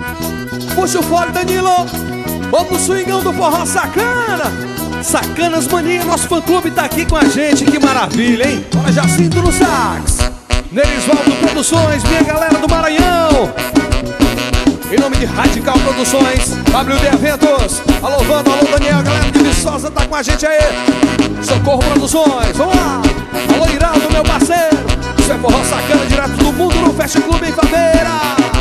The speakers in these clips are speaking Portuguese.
Puxa o fole, Danilo. Vamos no swingão do forró sacana. Sacanas Mania, nosso fã-clube tá aqui com a gente. Que maravilha, hein? Bora Jacinto no sax, Nerisvaldo Produções, minha galera do Maranhão. Em nome de Radical Produções, WD Eventos. Alô, Vando, alô, Daniel, galera de Viçosa tá com a gente aí. Socorro Produções, vamos lá. Alô, Iraldo, meu parceiro. Isso é forró sacana, direto do mundo no Fast Clube em Faveira.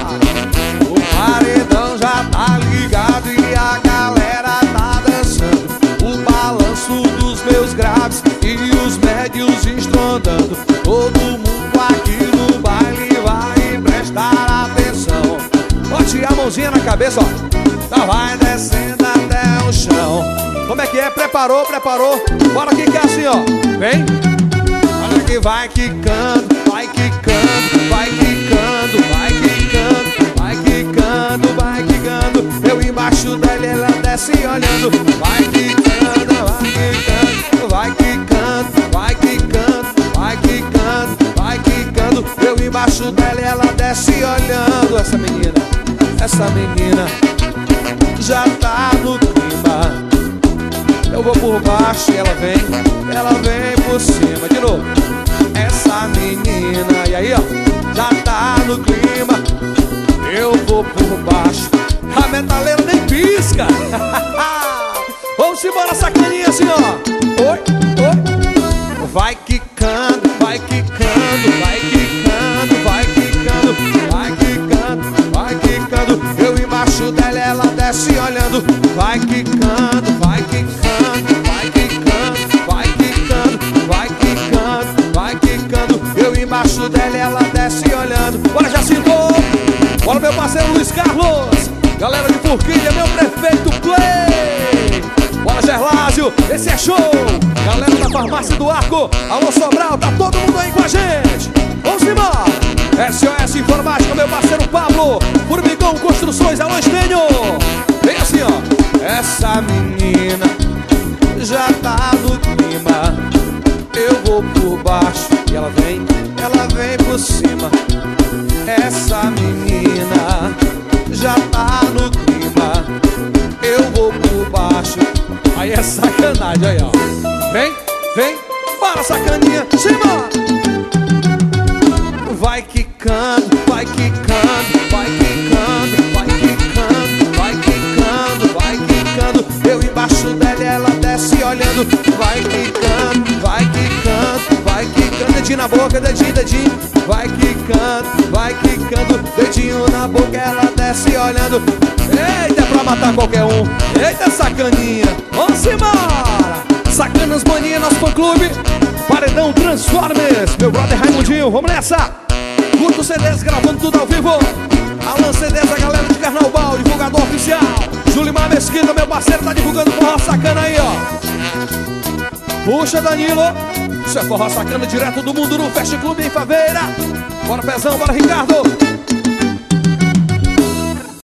O paredão já tá ligado e a galera tá dançando. O balanço dos meus graves e os médios estrondando. Todo mundo aqui no baile vai prestar atenção. Bote a mãozinha na cabeça, ó. Já vai descendo até o chão. Como é que é? Preparou, preparou. Bora quicar assim, ó. Vem. Olha que vai quicando, vai quicando, vai quicando, vai quicando, vai quicando, vai quicando. Eu embaixo dela, ela desce olhando. Vai quicando, vai quicando, vai quicando, vai quicando, vai quicando, vai quicando. Eu embaixo dela, ela desce olhando. Essa menina já tá no clima. Eu vou por baixo e ela vem por cima. De novo. Essa menina, e aí, ó, já tá no clima. Eu vou por baixo. A metaleira nem pisca. Vamos embora, sacaninha, assim, ó. Oi, oi. Vai quicando, vai quicando, vai quicando, vai quicando, vai quicando, vai quicando. Eu embaixo dela, ela desce olhando. Vai quicando, vai quicando, vai quicando, vai quicando, vai quicando, vai quicando. Eu embaixo dela, ela desce olhando. Bora, Jacinto! Bora, meu parceiro Luiz Carlos! Galera de Forquilha, meu prefeito Play! Bora, Gerlásio! Esse é show! Galera da Farmácia do Arco! Alô, Sobral! Tá todo mundo aí com a gente! Vamos embora! SOS Informática, meu parceiro Pablo! Formigão Construções, alô, Estênio! Vem assim, ó! Essa menina já tá no clima. Eu vou por baixo e ela vem por cima. Essa menina já tá no clima. Eu vou por baixo. Aí é sacanagem, aí, ó. Vem, vem, para, sacaninha, cima. Vai quicando, vai quicando, vai quicando, vai quicando, vai quicando, vai quicando. Eu embaixo dela, ela desce olhando. Vai quicando, vai quicando, vai quicando. Dedinho na boca, dedinho, dedinho. Vai quicando, vai quicando. Dedinho na boca, ela desce olhando. Eita, é pra matar qualquer um. Eita, sacaninha, vamos embora. Sacanas Mania, nosso fã-clube. Paredão Transformers, meu brother Raimundinho, vamos nessa. Curto CDs, gravando tudo ao vivo. Alan CDs, a galera de Carnaval, divulgador oficial. Julimar Mesquita, meu parceiro, tá divulgando forró sacana aí, ó. Puxa, Danilo. Isso é forró sacana, direto do mundo no Fast Clube em Faveira. Bora, Pezão, bora, Ricardo.